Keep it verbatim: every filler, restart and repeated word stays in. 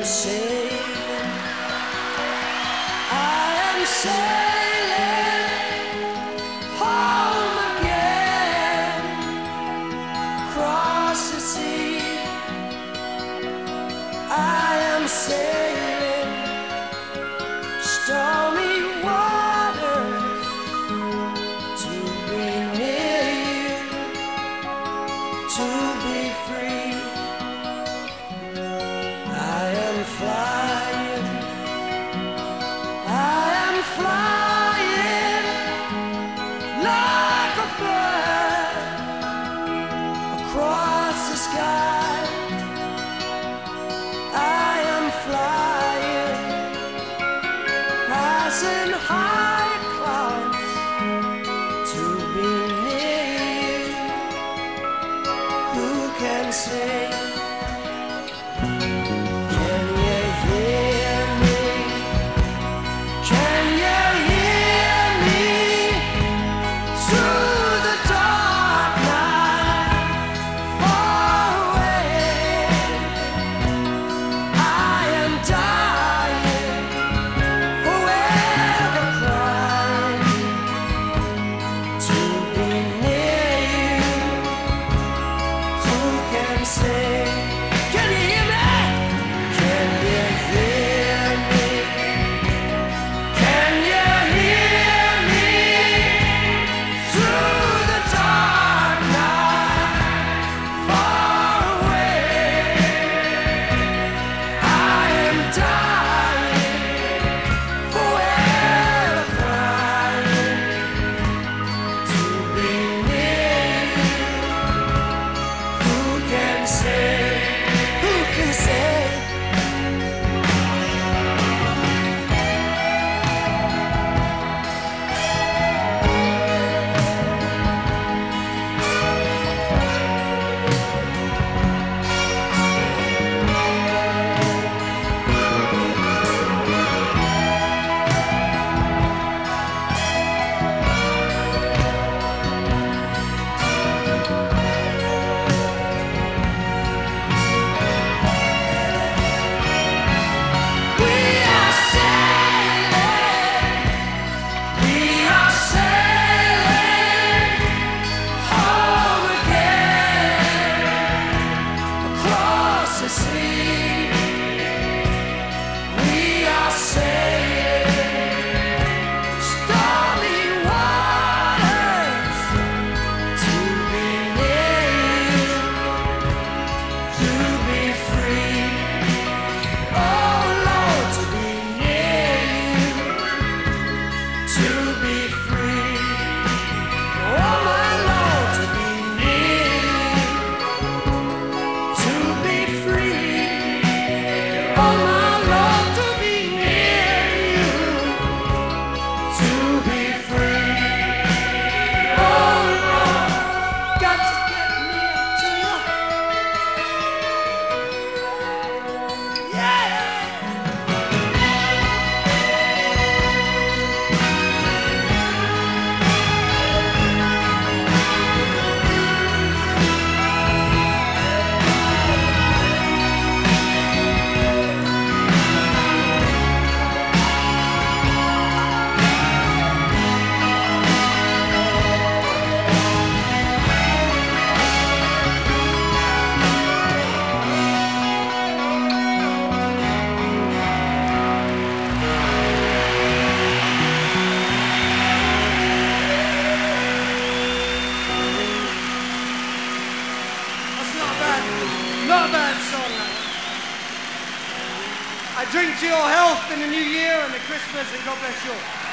am sailing, I am sailing home again, across the sea. I am sailing stormy waters to be near you, to be free. I am flying, I am flying like a bird across the sky. I am flying, passing high clouds to be near you. Who can say? Can you hear me? Can you hear me through the dark night, far away? I am dying, forever crying to be near you. Who can say? Can you hear me? Can you hear me? Can you hear me through the dark night, far away? I am dying, forever crying to be near you. Who can say? Who can say? We are sailing, we are sailing home again, across the sea. We are sailing stormy waters to be near you, to be free. Oh Lord, to be near you, to be free. Oh my Lord, to be near you, to be free. Oh my Lord, to be near you, to be free. Oh Lord, got to get near to you. Yeah. That's not bad. Not a bad song. That. I drink to your health in the new year and the Christmas, and God bless you all.